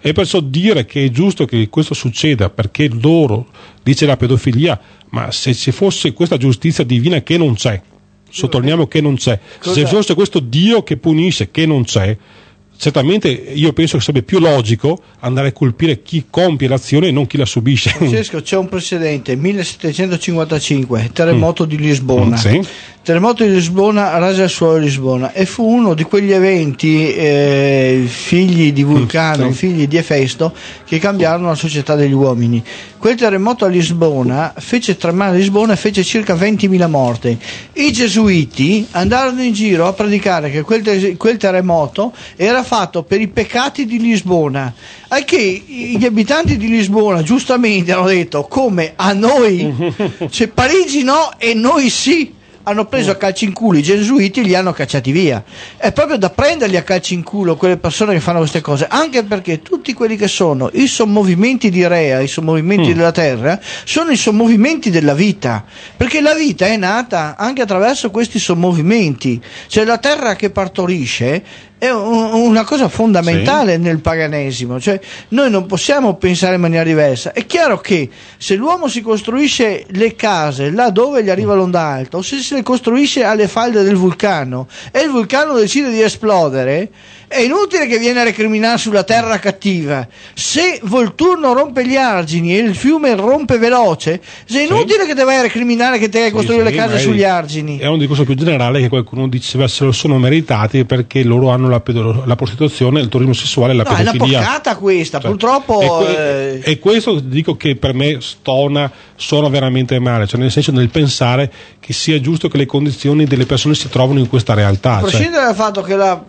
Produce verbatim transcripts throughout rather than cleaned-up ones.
E perciò dire che è giusto che questo succeda perché loro dice la pedofilia, ma se ci fosse questa giustizia divina che non c'è, sottolineiamo che non c'è, se fosse questo Dio che punisce che non c'è, certamente io penso che sarebbe più logico andare a colpire chi compie l'azione e non chi la subisce. Francesco, c'è un precedente, millesettecentocinquantacinque, terremoto mm. di Lisbona. Mm, sì. Terremoto di Lisbona rase al suolo di Lisbona e fu uno di quegli eventi eh, figli di Vulcano, mm, sì. figli di Efesto, che cambiarono la società degli uomini. Quel terremoto a Lisbona fece tremare Lisbona e fece circa ventimila morti. I gesuiti andarono in giro a predicare che quel, te- quel terremoto era fatto per i peccati di Lisbona, al che gli abitanti di Lisbona giustamente hanno detto: come a noi, cioè Parigi no e noi sì. Hanno preso a calci in culo i gesuiti e li hanno cacciati via. È proprio da prenderli a calci in culo quelle persone che fanno queste cose, anche perché tutti quelli che sono i sommovimenti di Rea, i sommovimenti mm. della terra, sono i sommovimenti della vita, perché la vita è nata anche attraverso questi sommovimenti. Cioè la terra che partorisce è un, una cosa fondamentale sì. nel paganesimo, cioè noi non possiamo pensare in maniera diversa. È chiaro che se l'uomo si costruisce le case là dove gli arriva l'onda alta, o se se le costruisce alle falde del vulcano e il vulcano decide di esplodere, è inutile che viene a recriminare sulla terra cattiva. Se Volturno rompe gli argini e il fiume rompe veloce, è inutile sì. che te vai a recriminare che te hai costruito sì, le case sugli argini. È un discorso più generale che qualcuno diceva se lo sono meritati perché loro hanno la, pedo- la prostituzione, il turismo sessuale e la no, pedofilia. È una porcata questa, cioè, purtroppo. E, que- eh... e questo dico che per me stona, suona veramente male, cioè nel senso nel pensare che sia giusto che le condizioni delle persone si trovino in questa realtà. A prescindere cioè. dal fatto che la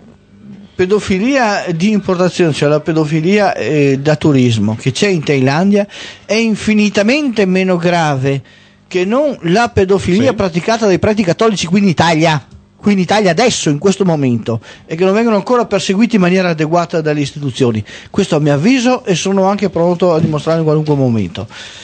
pedofilia di importazione, cioè la pedofilia eh, da turismo che c'è in Thailandia, è infinitamente meno grave che non la pedofilia sì. praticata dai preti cattolici qui in Italia, qui in Italia adesso, in questo momento, e che non vengono ancora perseguiti in maniera adeguata dalle istituzioni. Questo a mio avviso, e sono anche pronto a dimostrarlo in qualunque momento.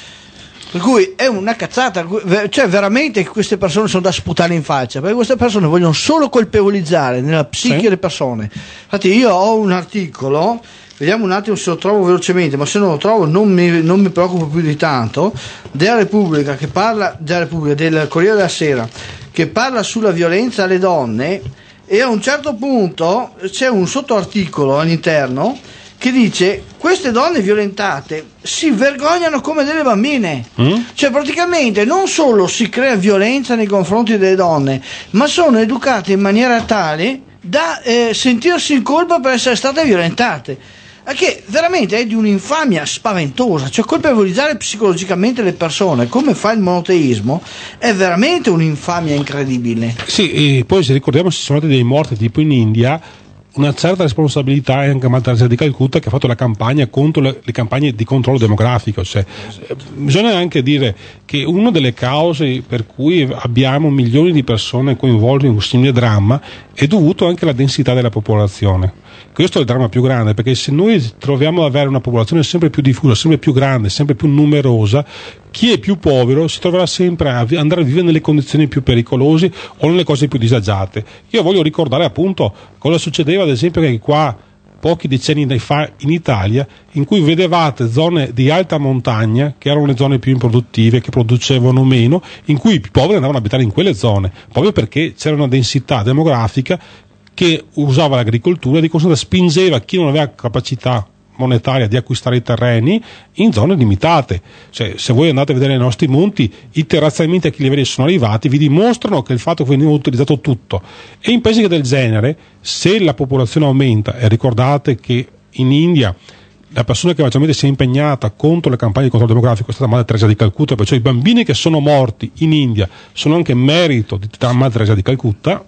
Per cui è una cazzata, cioè veramente queste persone sono da sputare in faccia, perché queste persone vogliono solo colpevolizzare nella psiche sì. delle persone. Infatti io ho un articolo, vediamo un attimo se lo trovo velocemente, ma se non lo trovo non mi, non mi preoccupo più di tanto, della Repubblica, che parla, della Repubblica, del Corriere della Sera, che parla sulla violenza alle donne, e a un certo punto c'è un sottoarticolo all'interno che dice: queste donne violentate si vergognano come delle bambine. Mm? Cioè praticamente non solo si crea violenza nei confronti delle donne, ma sono educate in maniera tale da eh, sentirsi in colpa per essere state violentate, che veramente è di un'infamia spaventosa. Cioè colpevolizzare psicologicamente le persone come fa il monoteismo è veramente un'infamia incredibile. Sì, e poi se ricordiamo ci sono stati dei morti tipo in India, una certa responsabilità è anche Madre Teresa di Calcutta, che ha fatto la campagna contro le, le campagne di controllo demografico. Cioè, eh, bisogna anche dire che una delle cause per cui abbiamo milioni di persone coinvolte in un simile dramma è dovuto anche alla densità della popolazione. Questo è il dramma più grande, perché se noi troviamo ad avere una popolazione sempre più diffusa, sempre più grande, sempre più numerosa, chi è più povero si troverà sempre a andare a vivere nelle condizioni più pericolose o nelle cose più disagiate. Io voglio ricordare appunto cosa succedeva ad esempio che qua pochi decenni fa in Italia, in cui vedevate zone di alta montagna che erano le zone più improduttive, che producevano meno, in cui i più poveri andavano ad abitare in quelle zone, proprio perché c'era una densità demografica che usava l'agricoltura e di conseguenza spingeva chi non aveva capacità monetaria di acquistare i terreni in zone limitate. Cioè, se voi andate a vedere i nostri monti, i terrazzamenti a che livelli sono arrivati vi dimostrano che il fatto che veniva utilizzato tutto. E in paesi del genere, se la popolazione aumenta, e ricordate che in India la persona che maggiormente si è impegnata contro le campagne di controllo demografico è stata Madre Teresa di Calcutta, perciò i bambini che sono morti in India sono anche merito di Madre Teresa di Calcutta.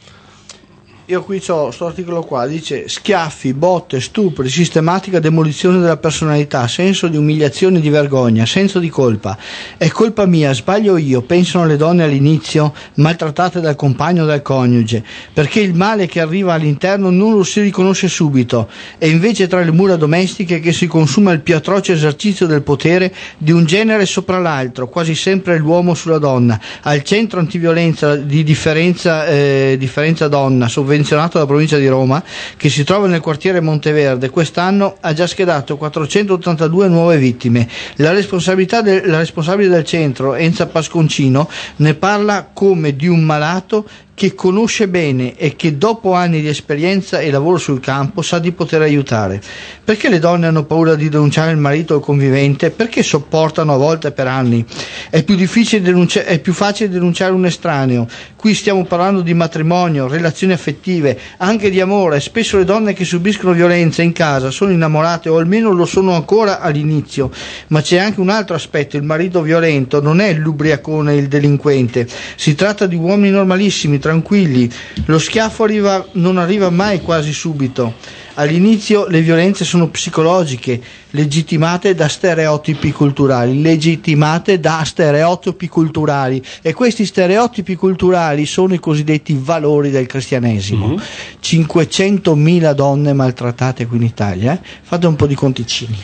Io qui ho questo articolo qua, dice: schiaffi, botte, stupri, sistematica demolizione della personalità, senso di umiliazione e di vergogna, senso di colpa. È colpa mia, sbaglio io, pensano le donne all'inizio, maltrattate dal compagno o dal coniuge, perché il male che arriva all'interno non lo si riconosce subito, e invece tra le mura domestiche che si consuma il più atroce esercizio del potere di un genere sopra l'altro, quasi sempre l'uomo sulla donna, al centro antiviolenza di differenza, eh, differenza donna, sovversione sovvenzionato dalla provincia di Roma, che si trova nel quartiere Monteverde, quest'anno ha già schedato quattrocentottantadue nuove vittime. La responsabilità del, la responsabile del centro, Enza Pasconcino, ne parla come di un malato che conosce bene e che dopo anni di esperienza e lavoro sul campo sa di poter aiutare. Perché le donne hanno paura di denunciare il marito o il convivente? Perché sopportano a volte per anni? È più difficile denunciare, è più facile denunciare un estraneo. Qui stiamo parlando di matrimonio, relazioni affettive, anche di amore. Spesso le donne che subiscono violenza in casa sono innamorate, o almeno lo sono ancora all'inizio. Ma c'è anche un altro aspetto: il marito violento non è l'ubriacone, il delinquente. Si tratta di uomini normalissimi, tranquilli. Lo schiaffo arriva, non arriva mai quasi subito. All'inizio le violenze sono psicologiche, legittimate da stereotipi culturali, legittimate da stereotipi culturali e questi stereotipi culturali sono i cosiddetti valori del cristianesimo. Mm-hmm. cinquecentomila donne maltrattate qui in Italia, eh? Fate un po' di conticini.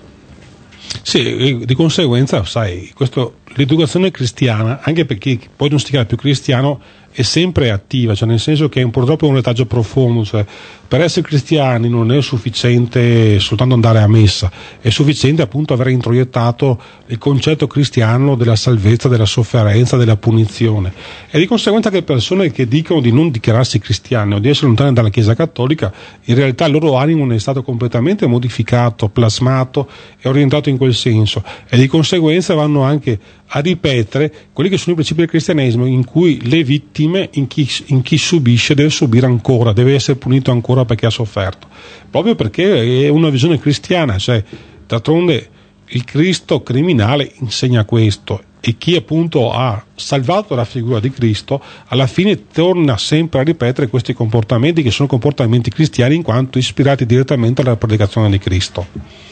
Sì, di conseguenza, sai, questo, l'educazione cristiana, anche perché poi non si chiama più cristiano, è sempre attiva, cioè nel senso che è un, purtroppo un retaggio profondo, cioè per essere cristiani non è sufficiente soltanto andare a messa, è sufficiente appunto aver introiettato il concetto cristiano della salvezza, della sofferenza, della punizione, e di conseguenza che persone che dicono di non dichiararsi cristiane o di essere lontane dalla Chiesa Cattolica, in realtà il loro animo ne è stato completamente modificato, plasmato e orientato in quel senso, e di conseguenza vanno anche a ripetere quelli che sono i principi del cristianesimo, in cui le vittime, in chi, in chi subisce, deve subire ancora, deve essere punito ancora perché ha sofferto, proprio perché è una visione cristiana, cioè d'altronde il Cristo criminale insegna questo, e chi appunto ha salvato la figura di Cristo alla fine torna sempre a ripetere questi comportamenti, che sono comportamenti cristiani in quanto ispirati direttamente alla predicazione di Cristo.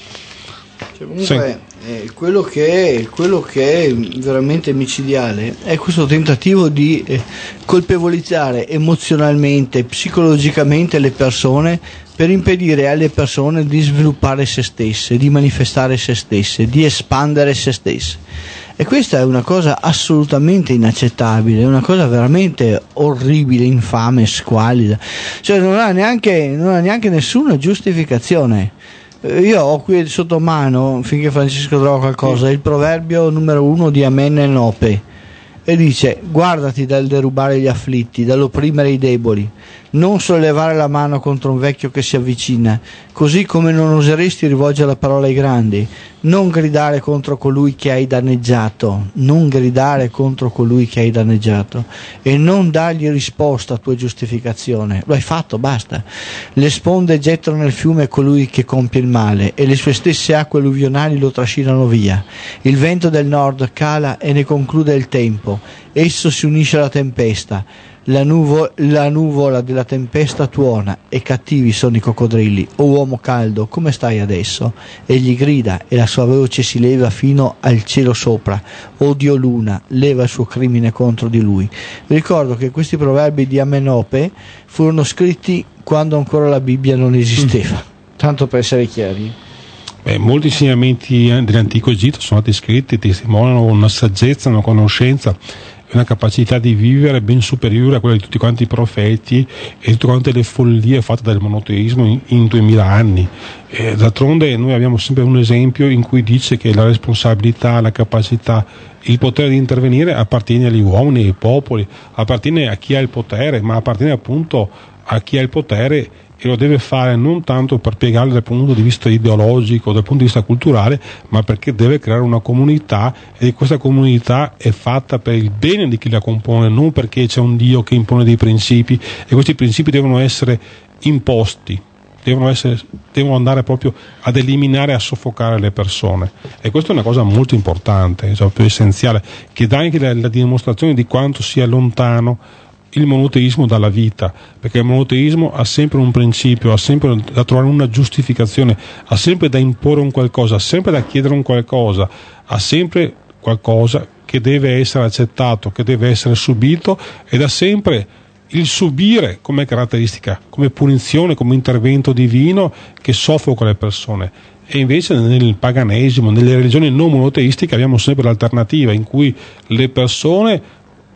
Cioè, comunque, sì. eh, quello, che è, quello che è veramente micidiale è questo tentativo di eh, colpevolizzare emozionalmente, psicologicamente le persone, per impedire alle persone di sviluppare se stesse, di manifestare se stesse, di espandere se stesse. E questa è una cosa assolutamente inaccettabile, è una cosa veramente orribile, infame, squallida. Cioè non ha neanche, non ha neanche nessuna giustificazione. Io ho qui sotto mano, finché Francesco trova qualcosa, il proverbio numero uno di Amenenope, e dice: guardati dal derubare gli afflitti, dall'opprimere i deboli, non sollevare la mano contro un vecchio che si avvicina, così come non oseresti rivolgere la parola ai grandi, non gridare contro colui che hai danneggiato, non gridare contro colui che hai danneggiato, e non dargli risposta a tua giustificazione. Lo hai fatto, basta. Le sponde gettano nel fiume colui che compie il male, e le sue stesse acque alluvionali lo trascinano via. Il vento del nord cala e ne conclude il tempo, esso si unisce alla tempesta. La, nuvo, la nuvola della tempesta tuona, e cattivi sono i coccodrilli. O uomo caldo, come stai adesso? Egli grida e la sua voce si leva fino al cielo sopra. O Dio luna, leva il suo crimine contro di lui. Vi ricordo che questi proverbi di Amenope furono scritti quando ancora la Bibbia non esisteva, mm. tanto per essere chiari. Beh, molti insegnamenti dell'antico Egitto sono stati scritti, testimoniano una saggezza, una conoscenza, una capacità di vivere ben superiore a quella di tutti quanti i profeti e tutte quante le follie fatte dal monoteismo in, in duemila anni. E d'altronde noi abbiamo sempre un esempio in cui dice che la responsabilità, la capacità, il potere di intervenire appartiene agli uomini, ai popoli, appartiene a chi ha il potere, ma appartiene appunto a chi ha il potere, e lo deve fare non tanto per piegarlo dal punto di vista ideologico, dal punto di vista culturale, ma perché deve creare una comunità, e questa comunità è fatta per il bene di chi la compone, non perché c'è un Dio che impone dei principi, e questi principi devono essere imposti, devono, essere, devono andare proprio ad eliminare, a soffocare le persone, e questa è una cosa molto importante, cioè più essenziale, che dà anche la, la dimostrazione di quanto sia lontano il monoteismo dalla vita, perché il monoteismo ha sempre un principio, ha sempre da trovare una giustificazione, ha sempre da imporre un qualcosa, ha sempre da chiedere un qualcosa, ha sempre qualcosa che deve essere accettato, che deve essere subito, ed ha sempre il subire come caratteristica, come punizione, come intervento divino che soffoca le persone. E invece nel paganesimo, nelle religioni non monoteistiche, abbiamo sempre l'alternativa in cui le persone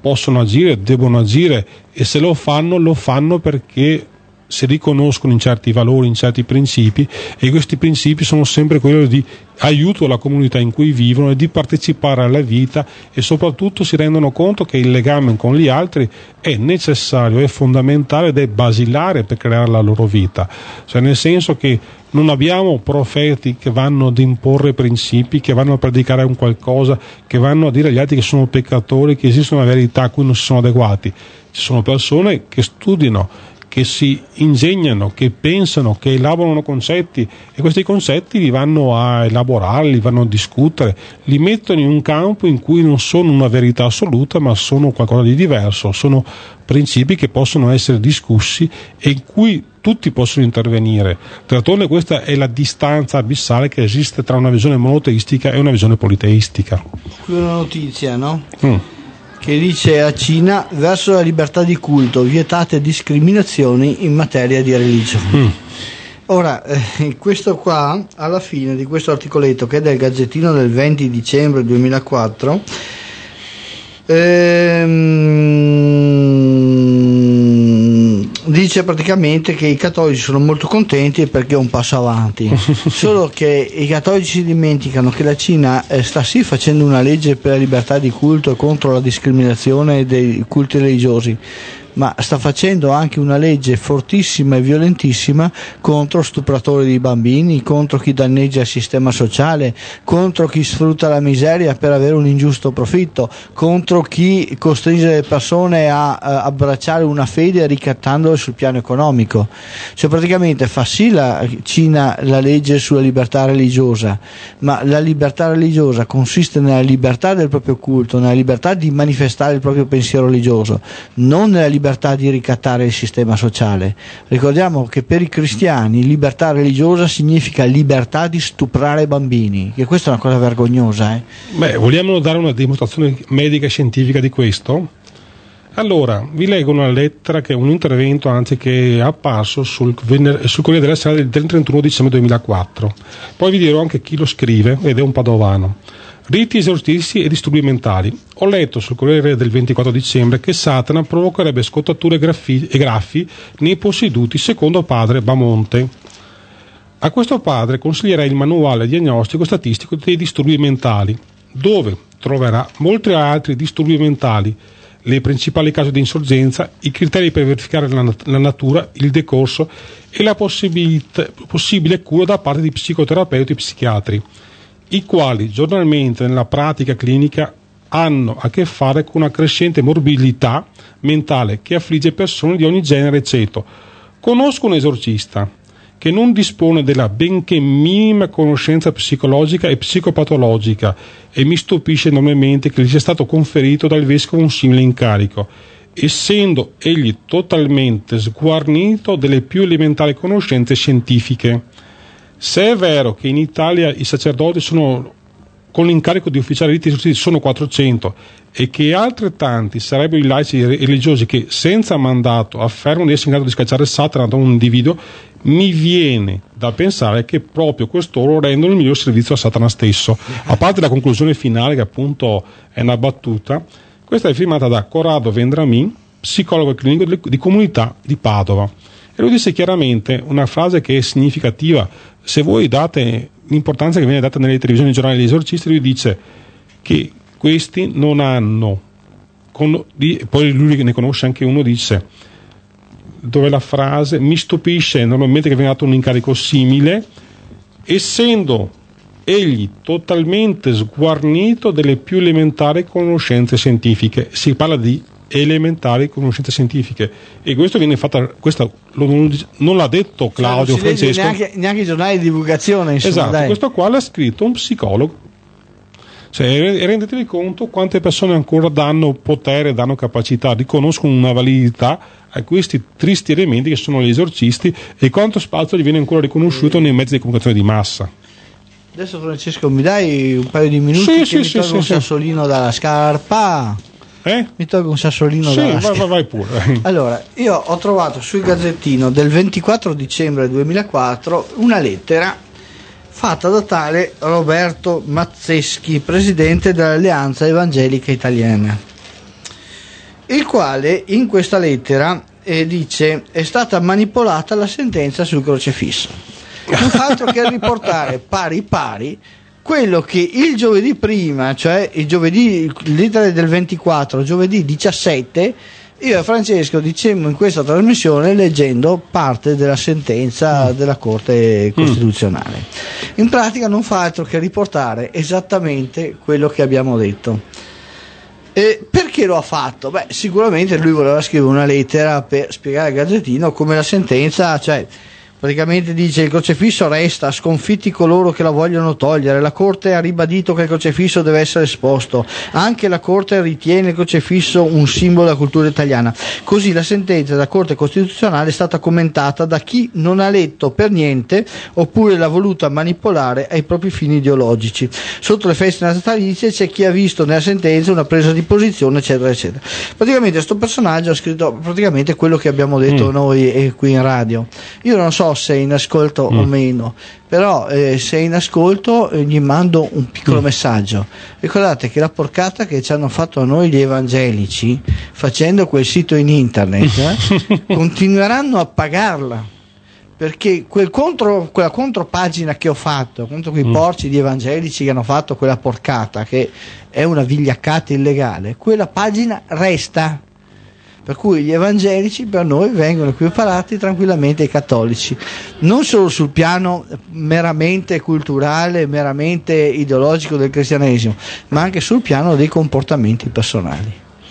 possono agire, debbono agire, e se lo fanno, lo fanno perché si riconoscono in certi valori, in certi principi, e questi principi sono sempre quelli di aiuto alla comunità in cui vivono e di partecipare alla vita, e soprattutto si rendono conto che il legame con gli altri è necessario, è fondamentale ed è basilare per creare la loro vita, cioè nel senso che non abbiamo profeti che vanno ad imporre principi, che vanno a predicare un qualcosa, che vanno a dire agli altri che sono peccatori, che esiste una verità a cui non si sono adeguati. Ci sono persone che studiano, che si ingegnano, che pensano, che elaborano concetti, e questi concetti li vanno a elaborare, li vanno a discutere, li mettono in un campo in cui non sono una verità assoluta, ma sono qualcosa di diverso, sono principi che possono essere discussi e in cui tutti possono intervenire. D'altronde questa è la distanza abissale che esiste tra una visione monoteistica e una visione politeistica. Qui una notizia, no? Mm. Che dice: a Cina verso la libertà di culto, vietate discriminazioni in materia di religione. Mm. Ora, eh, questo qua, alla fine di questo articoletto, che è del Gazzettino del venti dicembre duemilaquattro, ehm, dice praticamente che i cattolici sono molto contenti perché è un passo avanti, solo che i cattolici si dimenticano che la Cina eh, sta sì facendo una legge per la libertà di culto e contro la discriminazione dei culti religiosi, ma sta facendo anche una legge fortissima e violentissima contro stupratori di bambini, contro chi danneggia il sistema sociale, contro chi sfrutta la miseria per avere un ingiusto profitto, contro chi costringe le persone a, a abbracciare una fede ricattandole sul piano economico. Cioè praticamente fa sì la Cina la legge sulla libertà religiosa, ma la libertà religiosa consiste nella libertà del proprio culto, nella libertà di manifestare il proprio pensiero religioso, non nella libertà di ricattare il sistema sociale. Ricordiamo che per i cristiani libertà religiosa significa libertà di stuprare bambini, che questa è una cosa vergognosa. Eh? Beh, vogliamo dare una dimostrazione medica e scientifica di questo? Allora, vi leggo una lettera, che è un intervento anzi che è apparso sul, sul Corriere della Sera del trentuno dicembre duemilaquattro. Poi vi dirò anche chi lo scrive, ed è un padovano. Riti esorcistici e disturbi mentali. Ho letto sul Corriere del ventiquattro dicembre che Satana provocherebbe scottature graffi, e graffi nei posseduti secondo padre Bamonte. A questo padre consiglierei il manuale diagnostico e statistico dei disturbi mentali, dove troverà, oltre a altri disturbi mentali, le principali cause di insorgenza, i criteri per verificare la, la natura, il decorso e la possibile cura da parte di psicoterapeuti e psichiatri, i quali giornalmente nella pratica clinica hanno a che fare con una crescente morbilità mentale che affligge persone di ogni genere e ceto. Conosco un esorcista che non dispone della benché minima conoscenza psicologica e psicopatologica, e mi stupisce enormemente che gli sia stato conferito dal vescovo un simile incarico, essendo egli totalmente sguarnito delle più elementari conoscenze scientifiche. Se è vero che in Italia i sacerdoti sono con l'incarico di ufficiare riti esorcistici sono quattrocento, e che altrettanti sarebbero i laici religiosi che senza mandato affermano di essere in grado di scacciare Satana da un individuo, mi viene da pensare che proprio costoro rendono il miglior servizio a Satana stesso. A parte la conclusione finale, che appunto è una battuta, questa è firmata da Corrado Vendramin, psicologo clinico di comunità di Padova, e lui disse chiaramente una frase che è significativa. Se voi date l'importanza che viene data nelle televisioni giornali degli esorcisti, lui dice che questi non hanno, con, di, poi lui ne conosce anche uno, dice, dove la frase mi stupisce normalmente che venga dato un incarico simile, essendo egli totalmente sguarnito delle più elementari conoscenze scientifiche. Si parla di elementari conoscenze scientifiche, e questo viene fatta, questo non, non l'ha detto Claudio, cioè, Francesco, neanche, neanche i giornali di divulgazione, insomma, esatto, dai. Questo qua l'ha scritto un psicologo. Cioè, rendetevi conto quante persone ancora danno potere, danno capacità, riconoscono una validità a questi tristi elementi che sono gli esorcisti, e quanto spazio gli viene ancora riconosciuto nei mezzi di comunicazione di massa. Adesso Francesco mi dai un paio di minuti, sì, che sì, mi sì, tolgo sì, un sì. sassolino dalla scarpa. Eh? Mi tolgo un sassolino sì, dalla vai, vai, vai pure. Allora, io ho trovato sul Gazzettino del ventiquattro dicembre duemilaquattro una lettera fatta da tale Roberto Mazzeschi, presidente dell'Alleanza Evangelica Italiana. il quale in questa lettera eh, dice: è stata manipolata la sentenza sul crocefisso. Non fa altro che riportare pari pari quello che il giovedì prima, cioè il giovedì, lettera del ventiquattro, giovedì diciassette, io e Francesco dicemmo in questa trasmissione leggendo parte della sentenza della Corte Costituzionale. In pratica non fa altro che riportare esattamente quello che abbiamo detto. E perché lo ha fatto? Beh, sicuramente lui voleva scrivere una lettera per spiegare al Gazzettino come la sentenza, cioè praticamente dice: il crocefisso resta, sconfitti coloro che la vogliono togliere, la Corte ha ribadito che il crocefisso deve essere esposto, anche la Corte ritiene il crocefisso un simbolo della cultura italiana. Così la sentenza della Corte Costituzionale è stata commentata da chi non ha letto per niente oppure l'ha voluta manipolare ai propri fini ideologici. Sotto le feste natalizie c'è chi ha visto nella sentenza una presa di posizione, eccetera eccetera. Praticamente questo personaggio ha scritto praticamente quello che abbiamo detto mm. noi eh, qui in radio. Io non so se è in ascolto mm. o meno, però eh, se è in ascolto eh, gli mando un piccolo mm. messaggio. Ricordate che la porcata che ci hanno fatto a noi gli evangelici facendo quel sito in internet eh, continueranno a pagarla, perché quel contro, quella contropagina che ho fatto contro quei mm. porci di evangelici che hanno fatto quella porcata, che è una vigliaccata illegale, quella pagina resta. Per cui gli evangelici per noi vengono equiparati tranquillamente ai cattolici, non solo sul piano meramente culturale, meramente ideologico del cristianesimo, ma anche sul piano dei comportamenti personali.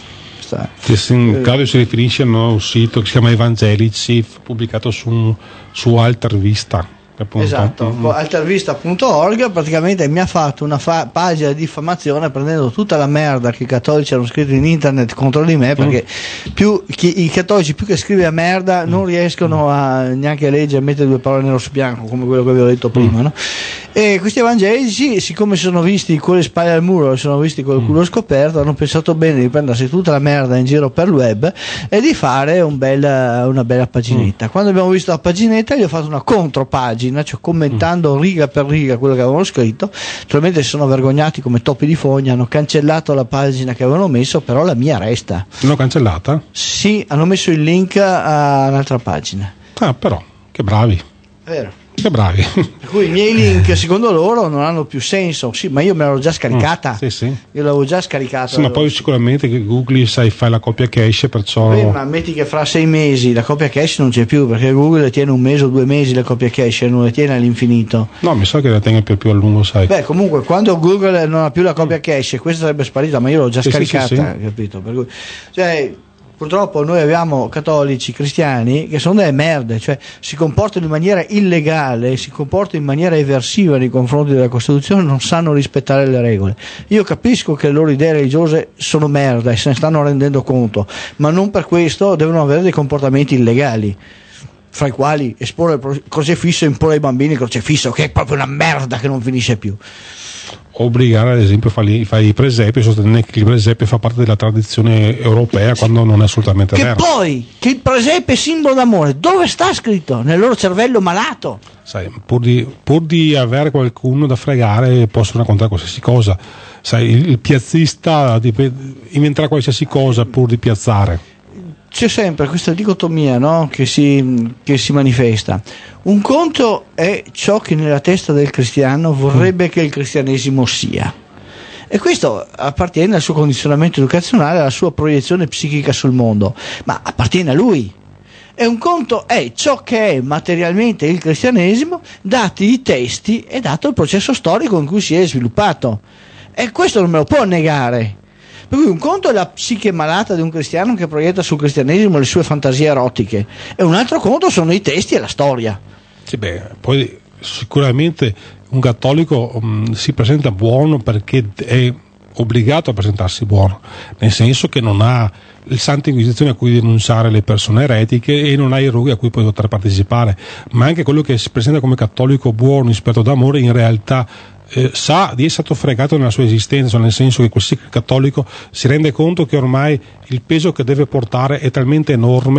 In caso si riferisce a un sito che si chiama Evangelici, pubblicato su, su Altervista. Appunto. Esatto, mm. altervista punto org praticamente mi ha fatto una fa- pagina di diffamazione prendendo tutta la merda che i cattolici hanno scritto in internet contro di me, perché mm. più chi, i cattolici più che scrivere a merda non riescono a neanche a leggere, a mettere due parole nero su bianco come quello che avevo detto prima, mm. no? E questi evangelici, siccome sono visti con le spalle al muro, sono visti con il culo scoperto, hanno pensato bene di prendersi tutta la merda in giro per il web e di fare un bel, una bella paginetta. Mm. Quando abbiamo visto la paginetta gli ho fatto una contropagina, cioè commentando mm. riga per riga quello che avevano scritto. Naturalmente si sono vergognati come topi di fogna, hanno cancellato la pagina che avevano messo, però la mia resta. L'hanno cancellata? Sì, hanno messo il link a un'altra pagina. Ah, però, che bravi. Vero. Che bravi. Per cui i miei link secondo loro non hanno più senso. Sì, ma io me l'avevo già scaricata. Mm, sì, sì. Io l'avevo già scaricata. Sì, ma poi sicuramente che Google sai fai la copia cache, perciò. Beh, ma metti che fra sei mesi la copia cache non c'è più, perché Google le tiene un mese o due mesi la copia cache, non le tiene all'infinito. No, mi sa che la tenga per più a lungo, sai. Beh, comunque quando Google non ha più la copia cache, questa sarebbe sparita, ma io l'ho già sì, scaricata, sì, sì, sì. Capito? Per cui, cioè, purtroppo noi abbiamo cattolici cristiani che sono delle merde, cioè si comportano in maniera illegale, si comportano in maniera eversiva nei confronti della Costituzione, non sanno rispettare le regole. Io capisco che le loro idee religiose sono merda e se ne stanno rendendo conto, ma non per questo devono avere dei comportamenti illegali, fra i quali esporre il crocefisso e imporre ai bambini il crocefisso, che è proprio una merda che non finisce più. Obbligare ad esempio a fare, fare i presepi, sostenere che il presepe fa parte della tradizione europea quando non è assolutamente che vero. Che poi che il presepe è simbolo d'amore, dove sta scritto? Nel loro cervello malato. Sai, pur di, pur di avere qualcuno da fregare possono raccontare qualsiasi cosa. Sai, il, il piazzista inventerà qualsiasi cosa pur di piazzare. C'è sempre questa dicotomia, no? che, si, che si manifesta. Un conto è ciò che nella testa del cristiano vorrebbe mm. che il cristianesimo sia, e questo appartiene al suo condizionamento educazionale, alla sua proiezione psichica sul mondo, ma appartiene a lui. E un conto è ciò che è materialmente il cristianesimo, dati i testi e dato il processo storico in cui si è sviluppato, e questo non me lo può negare. Per cui un conto è la psiche malata di un cristiano che proietta sul cristianesimo le sue fantasie erotiche, e un altro conto sono i testi e la storia. Sì, beh, poi sicuramente un cattolico um, si presenta buono perché è obbligato a presentarsi buono, nel senso che non ha il Santa Inquisizione a cui denunciare le persone eretiche e non ha i roghi a cui può poter partecipare, ma anche quello che si presenta come cattolico buono, esperto d'amore, in realtà Eh, sa di essere stato fregato nella sua esistenza, nel senso che quel cattolico si rende conto che ormai il peso che deve portare è talmente enorme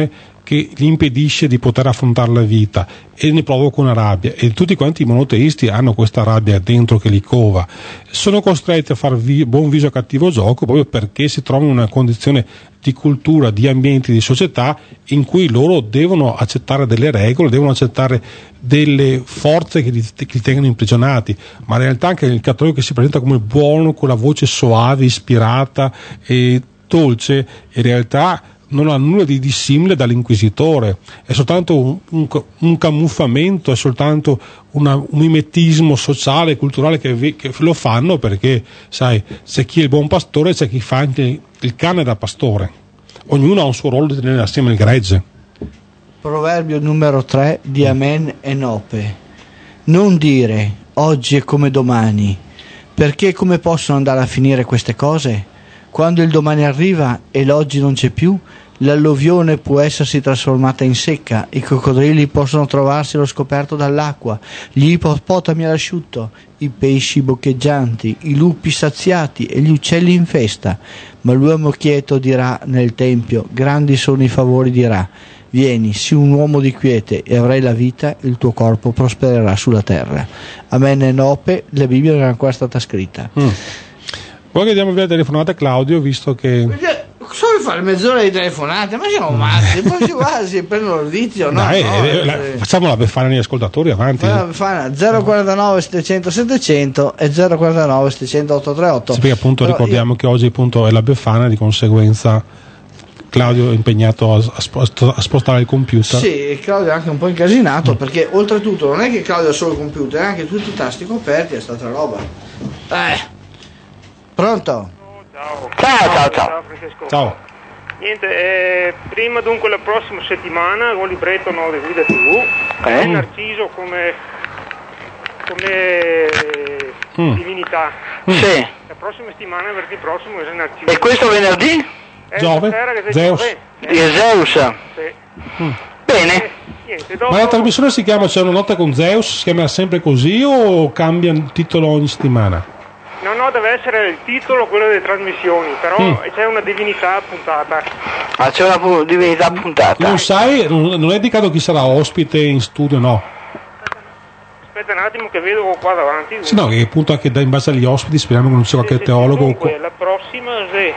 che gli impedisce di poter affrontare la vita e ne provoca una rabbia, e tutti quanti i monoteisti hanno questa rabbia dentro che li cova, sono costretti a far vi- buon viso a cattivo gioco proprio perché si trovano in una condizione di cultura, di ambienti, di società in cui loro devono accettare delle regole, devono accettare delle forze che li, che li tengono imprigionati, ma in realtà anche il cattolico che si presenta come buono, con la voce soave, ispirata e dolce, in realtà non ha nulla di dissimile dall'inquisitore, è soltanto un, un, un camuffamento, è soltanto una, un mimetismo sociale e culturale che, che lo fanno perché, sai, c'è chi è il buon pastore e c'è chi fa anche il cane da pastore, ognuno ha un suo ruolo di tenere assieme il gregge. Proverbio numero tre di Amen e Nope: non dire oggi è come domani, perché come possono andare a finire queste cose? Quando il domani arriva e l'oggi non c'è più, l'alluvione può essersi trasformata in secca, i coccodrilli possono trovarsi allo scoperto dall'acqua, gli ippopotami all'asciutto, i pesci boccheggianti, i lupi saziati e gli uccelli in festa. Ma l'uomo quieto dirà nel tempio, grandi sono i favori, dirà: vieni, sii un uomo di quiete e avrai la vita, il tuo corpo prospererà sulla terra. Amen e Nope, la Bibbia non è ancora stata scritta. Mm. Poi che diamo via la telefonata a Claudio, visto che... Cosa vuoi fare mezz'ora di telefonate? Ma siamo matti, poi quasi prendono il vizio, no? Dai, no, eh, la, facciamo la befana agli ascoltatori, avanti. La befana zero quarantanove settecento settecento e zero quarantanove settecento ottocentotrentotto. Sì, perché appunto Però ricordiamo io... che oggi appunto è la befana, di conseguenza Claudio è impegnato a, a, a spostare il computer. Sì, Claudio è anche un po' incasinato, mm. perché oltretutto non è che Claudio ha solo il computer, è anche tutti i tasti coperti e st'altra roba. Eh. Pronto? Ciao. Ciao, ciao, ciao. Ciao Francesco. Ciao. Niente, eh, prima dunque la prossima settimana con il libretto no, di Guida tivù, Eh? Narciso come, come Mm. divinità. Sì. La prossima settimana, venerdì prossimo, è Narciso. E questo venerdì? Eh, Giove? stasera che sei Zeus? Giove. Di Zeus. Sì. Mm. Bene. Eh, niente, dopo... Ma la trasmissione si chiama C'è una notte con Zeus? Si chiama sempre così o cambia il titolo ogni settimana? No, no, deve essere il titolo quello delle trasmissioni, però Mm. c'è una divinità puntata. Ah, c'è una pu- divinità puntata. Non sai, non, non è indicato chi sarà ospite in studio, no? Aspetta un attimo che vedo qua davanti. Sì, no, che appunto anche da- in base agli ospiti speriamo che non sia qualche Sì, sì, teologo. Dunque, la prossima è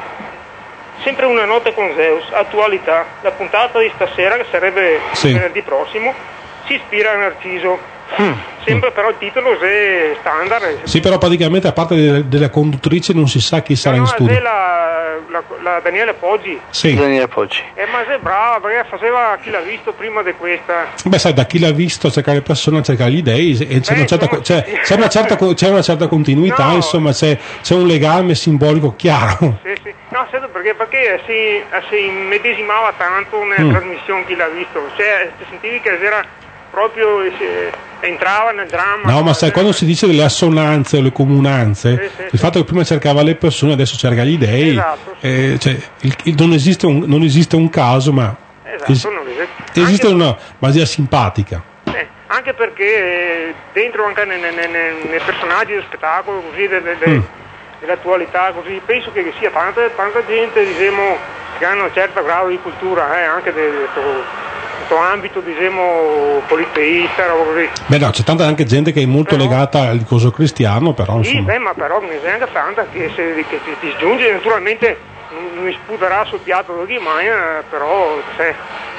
sempre una notte con Zeus, attualità. La puntata di stasera, che sarebbe Sì. venerdì prossimo, si ispira a Narciso. Mm. Sempre però il titolo è standard. Sì, però praticamente a parte delle, delle conduttrici non si sa chi sarà no, in no, studio. è la, la, la Daniele Poggi. Sì. Daniele Poggi. Eh, ma sei brava perché faceva chi l'ha visto prima di questa. Beh, sai, da chi l'ha visto a cercare le persone, a cercare gli dei, e c'è, Beh, una, certa, insomma, c'è, sì. c'è, una, certa, c'è una certa continuità, No. insomma, c'è, c'è un legame simbolico chiaro. Sì, sì. No, certo, perché, perché si, si immedesimava tanto nella Mm. trasmissione chi l'ha visto. Cioè, sentivi che era proprio eh, entrava nel dramma. No, ma sai, quando si dice delle assonanze o le comunanze, Sì, sì, il sì. fatto che prima cercava le persone, adesso cerca gli dei, Esatto, sì. eh, cioè, il- il- non, esiste un, non esiste un caso, ma Esatto, es- non esiste. esiste Anche- una magia simpatica. Eh, anche perché eh, dentro anche nei, nei- nei- nei personaggi dello spettacolo, così de- de- de- Mm. dell'attualità, così penso che sia tanta, tanta gente, diciamo, che hanno un certo grado di cultura, eh, anche di questo ambito, diciamo, politeista, roba così. Beh, no, c'è tanta anche gente che è molto Però- legata al coso cristiano, però Sì, insomma. beh, ma però ne sei anche tanta che, se, che ti, ti sgiunge, naturalmente non, non mi sputerà sul piatto di mai, eh, però se,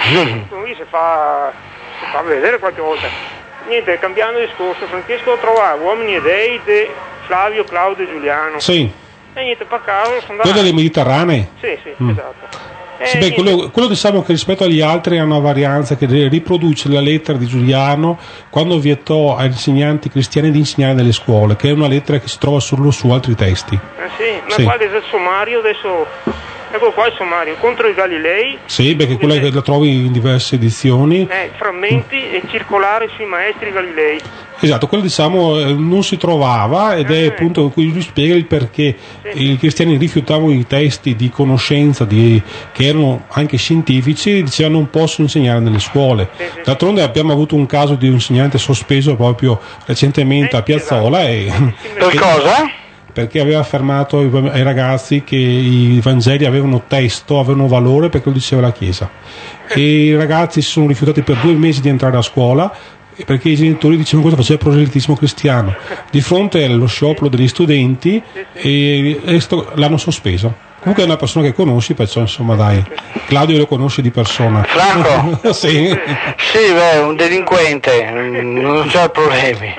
lui si fa, si fa vedere qualche volta. Niente, cambiando discorso, Francesco trova Uomini e Dei di Flavio, Claudio e Giuliano. Sì, E niente, per caso sono andato... quello delle Mediterranee. Sì, sì, Mm. esatto. E Sì, beh, niente, quello, quello diciamo che rispetto agli altri ha una varianza che riproduce la lettera di Giuliano quando vietò agli insegnanti cristiani di insegnare nelle scuole, che è una lettera che si trova solo su altri testi. eh sì, ma Sì. qua che c'è il sommario adesso... Ecco qua il sommario, contro i Galilei, Sì, perché quella che la trovi in diverse edizioni. eh, frammenti e circolari sui maestri Galilei. Esatto, quello diciamo eh, non si trovava ed è Eh. appunto in cui lui spiega il perché Sì. i cristiani rifiutavano i testi di conoscenza di, che erano anche scientifici e dicevano non posso insegnare nelle scuole. Sì, sì. D'altronde abbiamo avuto un caso di un insegnante sospeso proprio recentemente Eh, a Piazzola e, Sì, Per sì, cosa? perché aveva affermato ai ragazzi che i Vangeli avevano testo, avevano valore perché lo diceva la Chiesa, e i ragazzi si sono rifiutati per due mesi di entrare a scuola perché i genitori dicevano cosa faceva proselitismo cristiano. Di fronte allo sciopero degli studenti e, e sto, l'hanno sospeso. Comunque è una persona che conosci, perciò insomma dai, Claudio lo conosce di persona. Franco? Sì. Sì, beh, un delinquente, non c'ha problemi.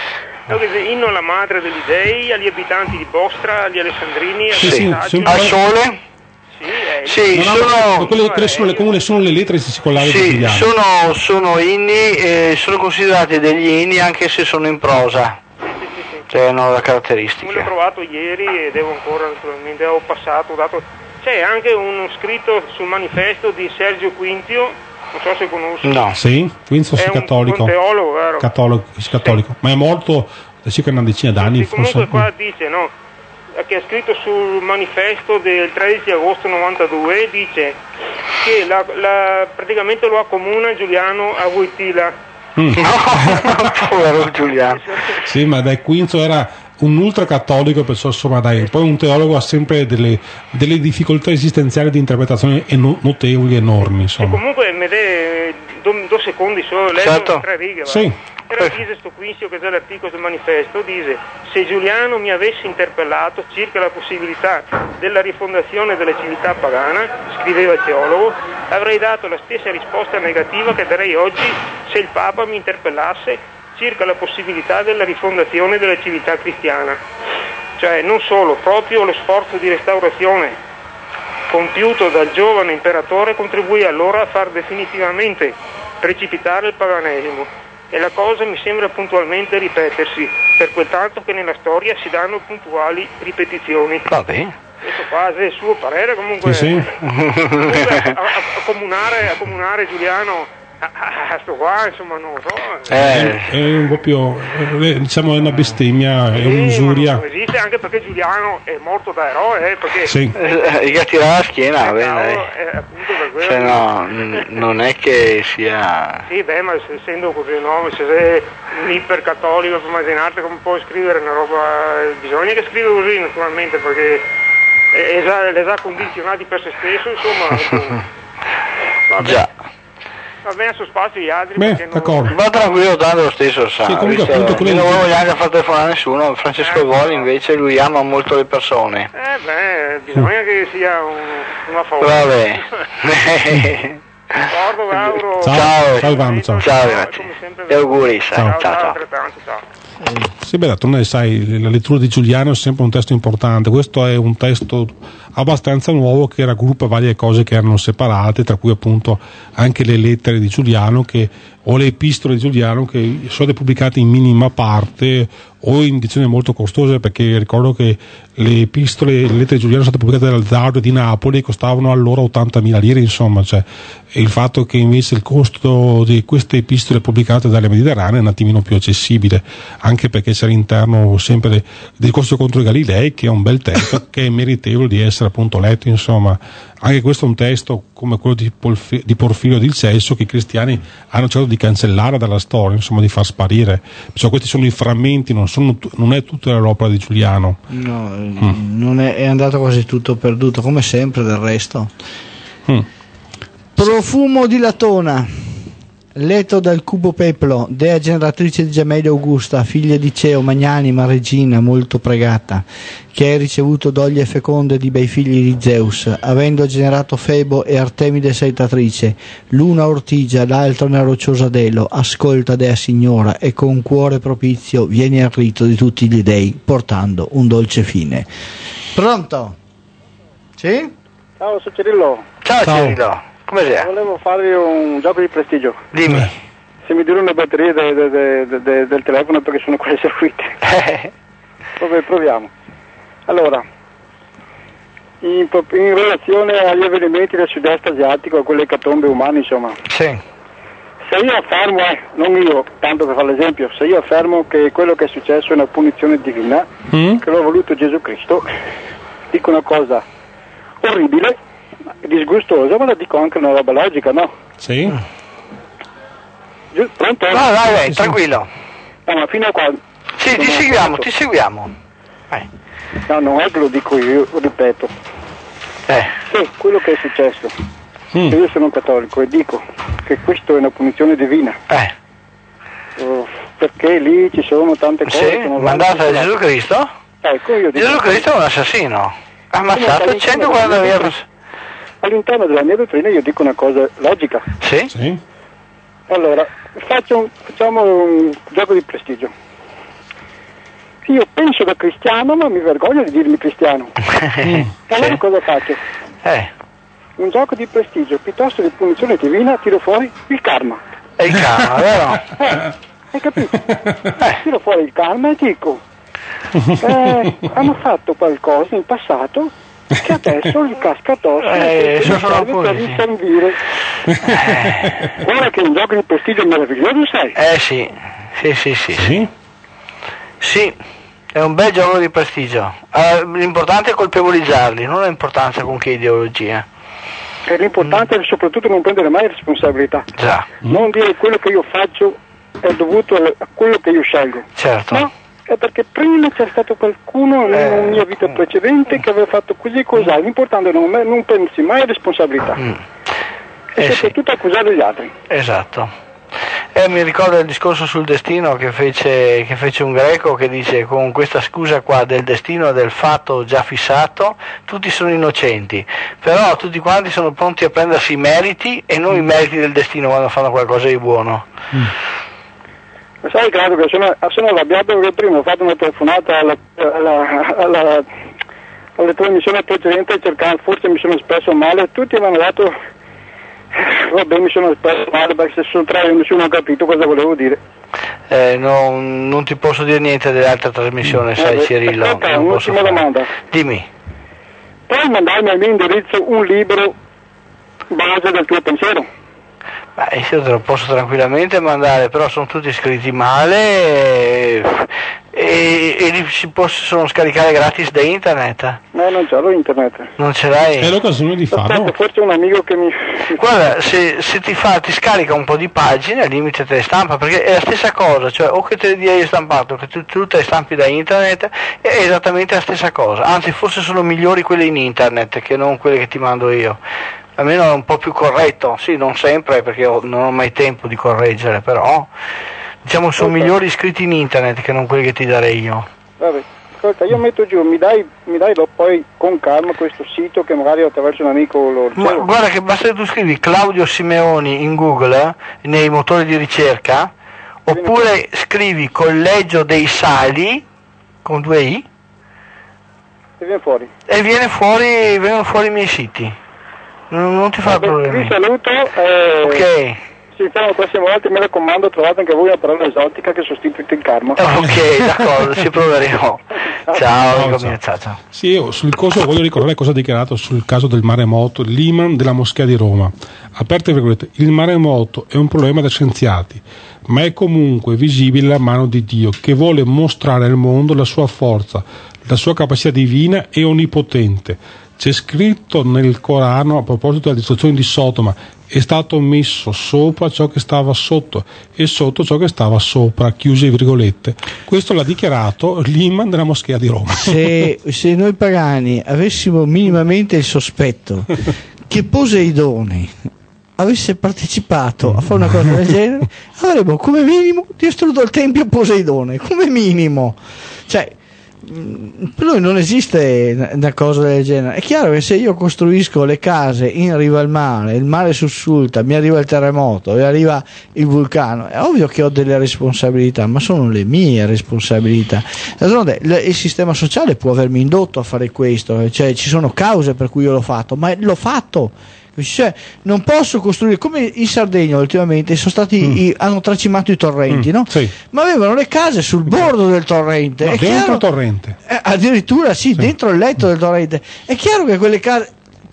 Inno alla madre degli dei, agli abitanti di Bostra, agli alessandrini, Sì, sì, sì, Al sole? Sì, è Sì, No, no, sono, ma quelle, quelle sono le, come sono le lettere secolari sì, brasiliane. sono, sono inni, eh, sono considerati degli inni anche se sono in prosa, cioè hanno la Come l'ho caratteristica. trovato ieri e devo ancora naturalmente, ho passato, ho dato... C'è anche uno scritto sul manifesto di Sergio Quintio, non so se conosci. No. Sì, Quinzo È sì, un, cattolico. un teologo, vero? Cattolico, sì, cattolico. Ma è morto da circa una decina d'anni. Sì, comunque forse. qua dice, no, che ha scritto sul manifesto del tredici agosto novantadue, dice che la, la, praticamente lo accomuna Giuliano a Wojtyla. Mm. Povero Giuliano. Sì, ma dai, Quinzo era un ultracattolico, perciò insomma dai, poi un teologo ha sempre delle, delle difficoltà esistenziali di interpretazione eno- notevoli, enormi, E insomma. comunque mi dai due do secondi solo, leggo Certo. tre righe. Va. Sì. Era dice sto Quinzio che già l'articolo del manifesto, dice se Giuliano mi avesse interpellato circa la possibilità della rifondazione della civiltà pagana, scriveva il teologo, avrei dato la stessa risposta negativa che darei oggi se il Papa mi interpellasse circa la possibilità della rifondazione della civiltà cristiana. Cioè non solo, proprio lo sforzo di restaurazione compiuto dal giovane imperatore contribuì allora a far definitivamente precipitare il paganesimo. E la cosa mi sembra puntualmente ripetersi, per quel tanto che nella storia si danno puntuali ripetizioni. Vabbè. Questo qua è il suo parere, comunque, Sì, sì. comunque a, a, a, comunare, a comunare Giuliano a, a, a sto qua, insomma, non lo so. Eh, È un po' più, eh, diciamo, è una bestemmia, è Sì, un'usuria. ma non esiste, anche perché Giuliano è morto da eroe, eh, perché Sì. eh, gli tirava la schiena, eh, bene. cavolo, eh, appunto per quello. Cioè no, n- non è che sia... Sì, beh, ma se- essendo così, no, se sei un ipercattolico, per immaginarti come puoi scrivere una roba, eh, bisogna che scriva così naturalmente, perché è, è già, è già condizionati per se stesso, insomma. Va bene, Già. va bene, su spazio gli altri. Beh, perché non- d'accordo. Va tranquillo, tanto lo stesso sa. Sì, comunque, visto- appunto, quello io non che- voglio neanche far telefonare a nessuno. Francesco Eh, Voli no. invece lui ama molto le persone. Eh beh, bisogna che sia un, una favore. Vabbè. D'accordo, Gauro. Ciao. Ciao. Ciao, Ivano, ciao. Ciao, ragazzi. Come sempre, E auguri, sai. ciao, Ciao, ciao. altrettanto, ciao. Sì, beh, tu ne sai, la lettura di Giuliano è sempre un testo importante. Questo è un testo abbastanza nuovo che raggruppa varie cose che erano separate, tra cui appunto anche le lettere di Giuliano che, o le epistole di Giuliano che sono state pubblicate in minima parte o in edizioni molto costose, perché ricordo che le epistole e le lettere di Giuliano sono state pubblicate dal Zardo di Napoli e costavano allora ottantamila lire, insomma, cioè, e il fatto che invece il costo di queste epistole pubblicate dalle Mediterranee è un attimino più accessibile, anche perché c'è all'interno sempre del discorso contro i Galilei, che è un bel testo che è meritevole di essere appunto letto, insomma. Anche questo è un testo come quello di, Polfi- di Porfirio di Celso che i cristiani hanno cercato di cancellare dalla storia, insomma, di far sparire. Perciò questi sono i frammenti, non, sono, non è tutta l'opera di Giuliano. No, non è, è andato quasi tutto perduto, come sempre del resto. Mm. Profumo di latona, letto dal cubo Peplo, dea generatrice di gemelli Augusta, figlia di Ceo, magnanima regina, molto pregata, che hai ricevuto doglie feconde di bei figli di Zeus, avendo generato Febo e Artemide seitatrice, l'una ortigia, l'altra una rocciosa Delo, ascolta dea signora e con cuore propizio vieni al rito di tutti gli dei, portando un dolce fine. Pronto? Sì? Ciao, sono Cirillo. Ciao, Ciao. Cirillo. Come sei? Volevo farvi un gioco di prestigio. Dimmi. Se mi durano le batterie de- de- de- de- de- del telefono perché sono quelle servite. Eh, Vabbè, proviamo. Allora, in, in relazione agli avvenimenti del sud-est asiatico, a quelle ecatombe umane, insomma, sì. se io affermo, eh, non io, tanto per fare l'esempio, se io affermo che quello che è successo è una punizione divina, Mm? che l'ha voluto Gesù Cristo, dico una cosa orribile, disgustosa, ma la dico anche una roba logica, no? Sì? Giù, pronto? Vai, vai, vai, tranquillo. No, ma fino a qua. Sì, ti seguiamo, ti seguiamo. Vai. No, non è che lo dico io, lo ripeto. Eh. Sì, quello che è successo. Mm. Io sono cattolico e dico che questo è una punizione divina. Eh. Uh, perché lì ci sono tante cose Sì, che non mandata da vanno. Gesù Cristo? Ecco, io dico, Gesù Cristo è un assassino. Ha ammazzato Come centoquarantamila persone. all'interno della mia dottrina io dico una cosa logica. Sì? Sì. Allora, faccio un, facciamo un gioco di prestigio. Io penso da cristiano, ma mi vergogno di dirmi cristiano. E allora Sì. cosa faccio? Eh. Un gioco di prestigio, piuttosto di punizione divina, tiro fuori il karma. È il karma, vero? Eh, hai capito? Eh, tiro fuori il karma e dico, eh, hanno fatto qualcosa in passato che adesso gli casca addosso Eh, e sono serve per puniti. risarcire. Guarda che è un gioco di prestigio meraviglioso, sai? Eh sì, sì, sì, sì. Sì, Sì. sì. È un bel gioco di prestigio. Eh, l'importante è colpevolizzarli, non ha importanza con che ideologia. E l'importante è soprattutto non prendere mai responsabilità. Già, Non dire quello che io faccio è dovuto a quello che io scelgo. certo. No, è perché prima c'è stato qualcuno nella Eh. mia vita precedente che aveva fatto così e cos'ha. L'importante è non, non prendersi mai responsabilità. Mm. E Eh sì, soprattutto accusare gli altri. esatto. E mi ricordo il discorso sul destino che fece, che fece un greco che dice con questa scusa qua del destino, del fatto già fissato, tutti sono innocenti, però tutti quanti sono pronti a prendersi i meriti e non i meriti del destino quando fanno qualcosa di buono. Ma sai, credo che sono, sono arrabbiato perché prima ho fatto una telefonata alla, alla, alla, alla trasmissione precedente cercando, forse mi sono espresso male, tutti mi hanno dato, vabbè, mi sono espresso male perché se sono tre nessuno ha capito cosa volevo dire. Eh, non, non ti posso dire niente delle altre trasmissioni, sai Vabbè, Cirillo. aspetta, non posso un'ultima fare. domanda. Dimmi. Puoi mandarmi al mio indirizzo un libro base del tuo pensiero? Beh, io te lo posso tranquillamente mandare, però sono tutti scritti male e, e, e li si possono scaricare gratis da internet. No, non c'ho internet. Non ce l'hai? È l'occasione di farlo. Aspetta, forse un amico che mi... Guarda, se, se ti fa, ti scarica un po' di pagine, al limite te le stampa, perché è la stessa cosa, cioè o che te le dia stampato, che tu, tu te le stampi da internet, è esattamente la stessa cosa, anzi forse sono migliori quelle in internet che non quelle che ti mando io. Almeno è un po' più corretto, sì, non sempre perché io non ho mai tempo di correggere, però diciamo sono Ok. migliori scritti in internet che non quelli che ti darei io. Vabbè, ascolta, io metto giù, mi dai, mi dai lo- poi con calma questo sito che magari attraverso un amico lo Ma ricevo. guarda che basta che tu scrivi Claudio Simeoni in Google, eh, nei motori di ricerca, oppure scrivi Collegio dei Sali con due i E viene fuori. e viene fuori, vengono fuori i miei siti. Non, non ti fa Vabbè, problemi. vi saluto. Eh, Ok, Ci vediamo la prossima volta, mi raccomando, trovate anche voi una parola esotica che sostituisce il karma. ok, d'accordo, ci proveremo. Ciao, amico ciao. mio, ciao, ciao. Sì, io sul coso voglio ricordare cosa ha dichiarato sul caso del maremoto, l'imam della moschea di Roma. Aperte virgolette, il maremoto è un problema da scienziati, ma è comunque visibile la mano di Dio che vuole mostrare al mondo la sua forza, la sua capacità divina e onnipotente. C'è scritto nel Corano a proposito della distruzione di Sodoma: è stato messo sopra ciò che stava sotto e sotto ciò che stava sopra, chiuse virgolette. Questo l'ha dichiarato l'imam della moschea di Roma. Se, se noi pagani avessimo minimamente il sospetto che Poseidone avesse partecipato a fare una cosa del genere, avremmo come minimo distrutto il tempio Poseidone, come minimo. Cioè, mh, per lui non esiste una cosa del genere. È chiaro che se io costruisco le case in riva al mare, il mare sussulta, mi arriva il terremoto, mi arriva il vulcano, è ovvio che ho delle responsabilità, ma sono le mie responsabilità. D'altronde, il il sistema sociale può avermi indotto a fare questo, cioè ci sono cause per cui io l'ho fatto, ma l'ho fatto. Cioè, non posso costruire, come in Sardegna ultimamente sono stati Mm. i- hanno tracimato i torrenti, Mm, no? sì. Ma avevano le case sul bordo del torrente. No, È dentro chiaro- il torrente. eh, addirittura sì, dentro il letto del torrente. È chiaro che quelle case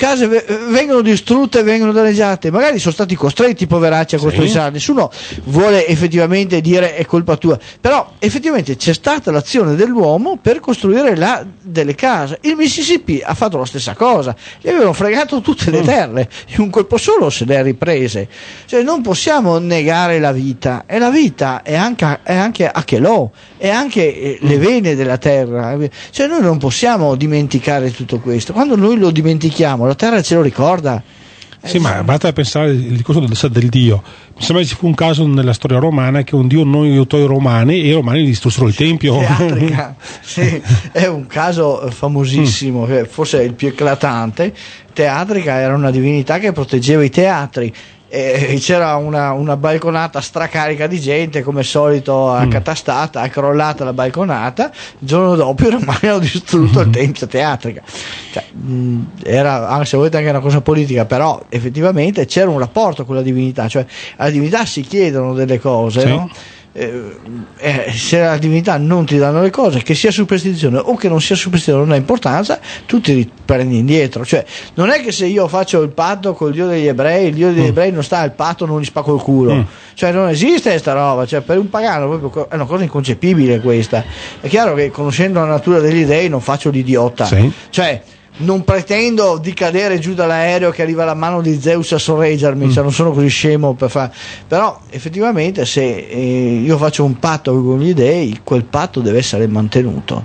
case ve- vengono distrutte, vengono danneggiate, magari sono stati costretti, poveracci, a costruire. Sì. Nessuno vuole effettivamente dire è colpa tua, però effettivamente c'è stata l'azione dell'uomo per costruire là delle case. Il Mississippi ha fatto la stessa cosa, gli avevano fregato tutte le terre, in un colpo solo se le ha riprese. Cioè non possiamo negare la vita, e la vita è anche, è anche Achelò, è anche eh, le vene della terra, cioè noi non possiamo dimenticare tutto questo. Quando noi lo dimentichiamo la terra ce lo ricorda. Sì, ma basta a pensare al discorso del, del Dio. Mi sembra che ci fu un caso nella storia romana che un Dio non aiutò i romani e i romani distrussero il tempio. Teatrica, sì, è un caso famosissimo, mm. forse il più eclatante. Teatrica era una divinità che proteggeva i teatri. E c'era una, una balconata stracarica di gente, come al solito accatastata, è crollata la balconata, il giorno dopo i romani hanno distrutto il tempio Teatrica. Cioè, mh, era, anche se volete, anche una cosa politica, però effettivamente c'era un rapporto con la divinità, cioè alla divinità si chiedono delle cose, sì. no? Eh, eh, se la divinità non ti danno le cose, che sia superstizione o che non sia superstizione, non ha importanza, tu ti riprendi indietro. Cioè non è che se io faccio il patto col Dio degli ebrei, il Dio degli mm. ebrei non sta al patto, non gli spacco il culo. mm. Cioè non esiste questa roba, cioè per un pagano proprio è una cosa inconcepibile questa. È chiaro che conoscendo la natura degli dei non faccio l'idiota, sì. Cioè non pretendo di cadere giù dall'aereo che arriva la mano di Zeus a sorreggermi, mm. cioè non sono così scemo per fare, però effettivamente se eh, io faccio un patto con gli dei, quel patto deve essere mantenuto.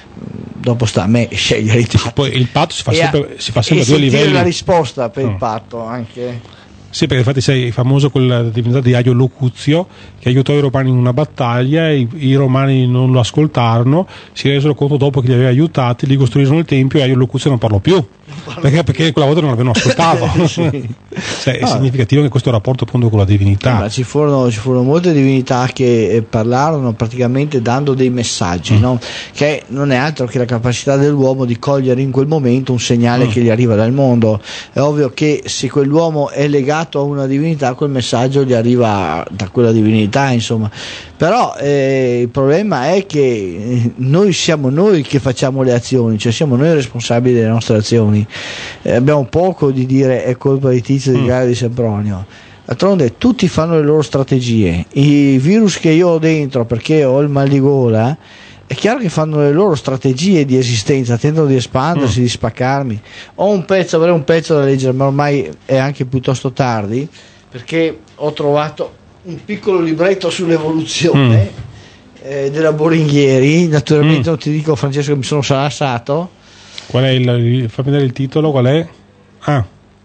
Dopo sta a me scegliere il patto. Poi il patto si fa sempre, a, si fa sempre a due livelli. La risposta per no. il patto anche. Sì, perché infatti sei famoso con la divinità di Aio Locuzio che aiutò i romani in una battaglia, i, i romani non lo ascoltarono, si resero conto dopo che li aveva aiutati, li costruirono il tempio e Aio Locuzio non parlò più, perché, perché quella volta non l'avevano ascoltato. sì. Cioè, è ah. significativo che questo rapporto appunto con la divinità. Ma ci furono, ci furono molte divinità che eh, parlarono praticamente dando dei messaggi, mm. no? Che non è altro che la capacità dell'uomo di cogliere in quel momento un segnale mm. che gli arriva dal mondo. È ovvio che se quell'uomo è legato a una divinità, quel messaggio gli arriva da quella divinità, insomma. Però eh, il problema è che noi siamo noi che facciamo le azioni, cioè siamo noi responsabili delle nostre azioni. Eh, abbiamo poco di dire è colpa di Tizio, di Caio, di Sempronio. D'altronde tutti fanno le loro strategie. I virus che io ho dentro perché ho il mal di gola, è chiaro che fanno le loro strategie di esistenza, tentano di espandersi, mm. di spaccarmi. Ho un pezzo, avrei un pezzo da leggere, ma ormai è anche piuttosto tardi, perché ho trovato un piccolo libretto sull'evoluzione mm. eh, della Boringhieri. Naturalmente mm. non ti dico, Francesco, che mi sono salassato. Qual è il, fammi vedere il titolo, qual è? Ah.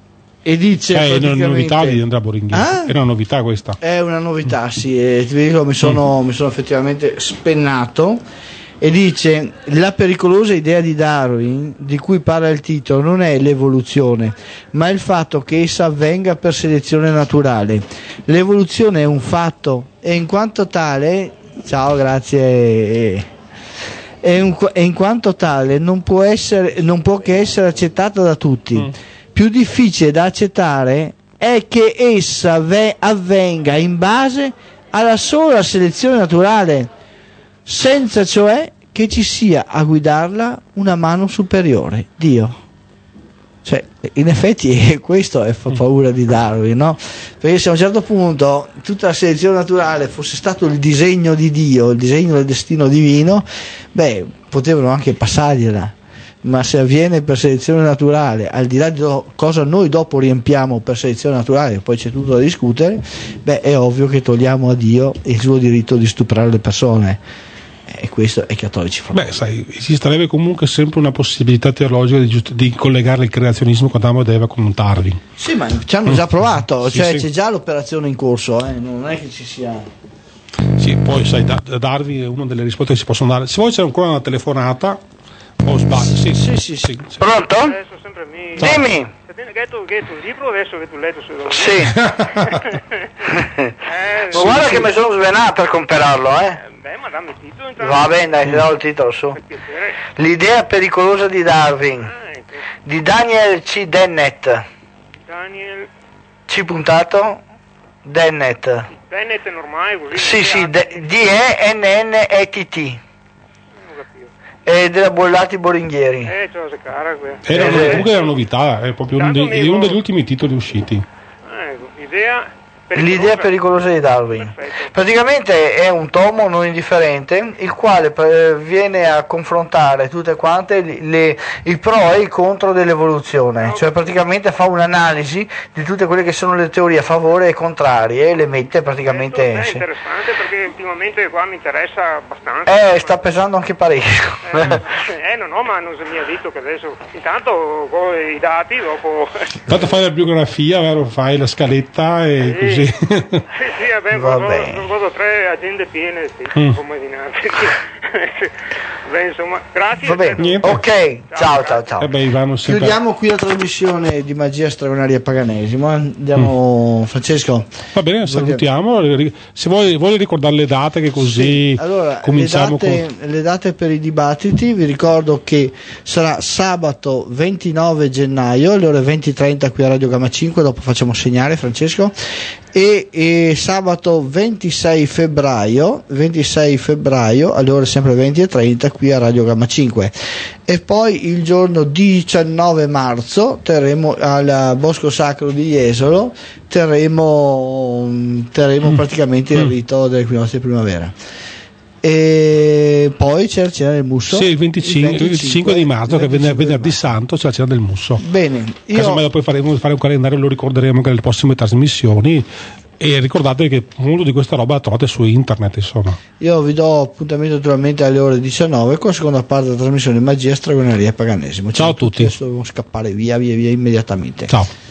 E dice eh, è una novità di Andrea Boringhieri. Ah? È una novità questa. È una novità, sì, e ti dico, mi sono, mm. mi sono effettivamente spennato. E dice: la pericolosa idea di Darwin di cui parla il titolo non è l'evoluzione, ma il fatto che essa avvenga per selezione naturale. L'evoluzione è un fatto e in quanto tale, ciao, grazie, e in, e in quanto tale non può essere, non può che essere accettata da tutti. Mm. Più difficile da accettare è che essa avvenga in base alla sola selezione naturale, senza cioè che ci sia a guidarla una mano superiore, Dio. Cioè, in effetti questo è fa paura di Darwin, no? Perché se a un certo punto tutta la selezione naturale fosse stato il disegno di Dio, il disegno del destino divino, beh, potevano anche passargliela. Ma se avviene per selezione naturale, al di là di cosa noi dopo riempiamo per selezione naturale, poi c'è tutto da discutere, beh, è ovvio che togliamo a Dio il suo diritto di stuprare le persone. E questo è cattolici. Beh, sai, esisterebbe comunque sempre una possibilità teologica di, giust- di collegare il creazionismo con Adamo ed Eva con Darwin. Sì, ma ci hanno già provato, sì, cioè sì. c'è già l'operazione in corso, eh? Non è che ci sia. Sì, poi sai, da- Darwin è una delle risposte che si possono dare. Se vuoi c'è ancora una telefonata. Oh, sbaglio, sì, sì, sì, sì. sì. Pronto? Adesso sempre mi... Dimmi. Che hai tu, che hai tu il libro adesso che tu letto su Sì. eh, ma sì, guarda sì. che mi sono svenato per comprarlo, eh. eh beh, ma dammi il titolo intanto. Va bene, dai, ti do il titolo su. L'idea pericolosa di Darwin. Ah, ecco. Di Daniel C. Dennett. Daniel C. puntato Dennett. Dennett è normale così? Sì, sì, D E N N E T T. e della Bollati Boringhieri. Eh, ce la si cara qui. Era una, comunque era una novità, è proprio uno dei- Tanto è uno mi- degli ultimi titoli usciti. Ecco, idea L'idea pericolosa di Darwin. Perfetto. Praticamente è un tomo non indifferente, il quale eh, viene a confrontare tutte quante le, le- i pro e i contro dell'evoluzione, cioè praticamente fa un'analisi di tutte quelle che sono le teorie a favore e contrarie e le mette praticamente È insieme. interessante perché ultimamente qua mi interessa abbastanza. Eh, sta pesando anche parecchio. Eh, eh, no, no, ma non si mi ha detto che adesso intanto con i dati dopo Tanto fai la biografia, vero? Fai la scaletta e Sì. così. sì, sì, vabbè, Va avevo- bene. avevo tre agende piene, sì, Mm. come dinanzi. Beh, insomma, grazie. Va bene, Niente. ok, ciao ciao ciao. Vabbè, Ivano, sempre... Chiudiamo qui la trasmissione di Magia Stregoneria e Paganesimo. Andiamo, Francesco. Va bene, salutiamo. Se vuoi, vuoi ricordare le date, che così Sì, allora, cominciamo le date, con... le date per i dibattiti, vi ricordo che sarà sabato ventinove gennaio alle ore venti e trenta qui a Radio Gamma cinque, dopo facciamo segnare, Francesco, e, e sabato ventisei febbraio, ventisei febbraio alle ore sempre venti e trenta qui a Radio Gamma cinque, e poi il giorno diciannove marzo terremo al Bosco Sacro di Jesolo terremo, terremo praticamente il rito dell'equinozio di primavera. E poi c'è la cena del musso. Sì, il venticinque, il venticinque di marzo, che è venticinque venerdì di marzo. santo, c'è la cena del musso. Bene, io, Casomai poi faremo fare un calendario, lo ricorderemo anche nelle prossime trasmissioni. E ricordate che molto di questa roba la trovate su internet, insomma. io vi do appuntamento naturalmente alle ore diciannove con la seconda parte della trasmissione Magia, Stregoneria e Paganesimo. Ciao a tutti. Adesso dobbiamo scappare via, via, via immediatamente. Ciao.